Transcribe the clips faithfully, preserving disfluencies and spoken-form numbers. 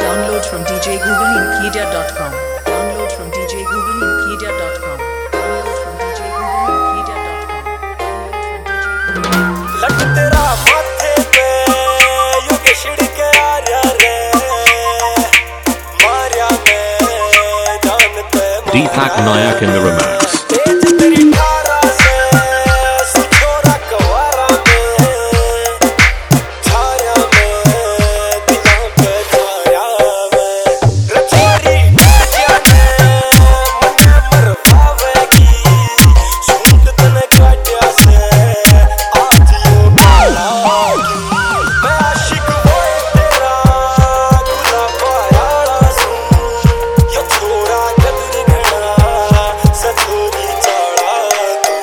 Download from d j google inpedia dot com. Download from d j google inpedia dot com. Download from d j google inpedia dot com. लट तेरा माथे पे यूं के छिड़के आ रहा रे मारिया में जान पे Deepak Nayak in the remix. तेज तेरी ठारा से सुछोरा कवारा में छाया में दिलों पे छाया में रचोरी जाने मने मरवावेगी सूंद तने काटिया से आज यो कालागी मैं आशिक होए तेरा गुलाब वाला सूं यो छोरा कदर घड़ा सतोरी चाड़ा तू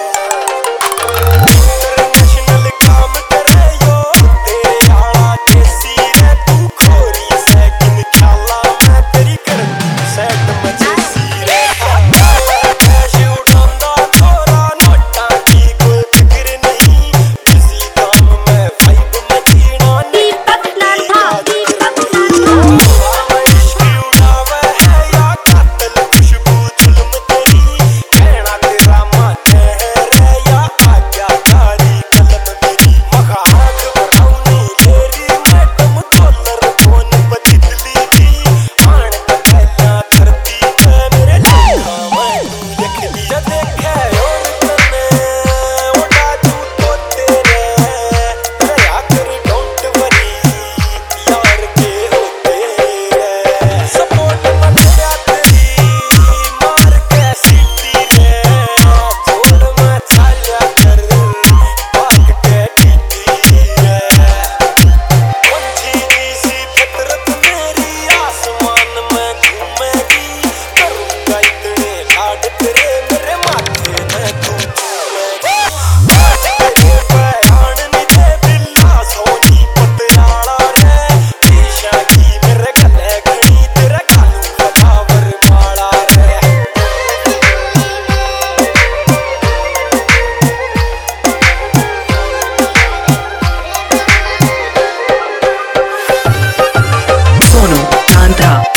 इंटरनेशनल काम करे यो तेरे आला देसी रे तू खोरी सेकंड ख्याला मैं तेरी कर सेट मजेसी रे कैश उठांदा छोरा नोटा की कोई फिक्र नहीं किसी काम में वाइब में जीना दीपक नाथा दीपक हवा इश्क उड़ावे है या कातल खुशबू जुल्म तेरी कहना तेरा माने है रे या आज्ञाकारी कलम मेरी मखा आंख भराउनी लेरी मैडम डॉलर फोन बदली दी आन पहला धरती पे मेरे लिखा मैं तू लिख दी जब देखे और तने उड़ा जू तो तेरे दया कर डोंट वरी यार के होते रे सपोर्ट मत तेरा तेरी मार के सीटी रे छोड़ मैं चाला कर भाग के टीटी रे पंछी सी फितरत मेरी आसमान में घूमेगी करूंगा इतने लाड तेरे मेरे माथे में तू चूमेगी आज तेरे बयान नहीं दे बिल्ला सोनी पटियाला रे ईशा की मेरे गले घड़ी तेरे कानू फटावर माला रे Sonu Nandha.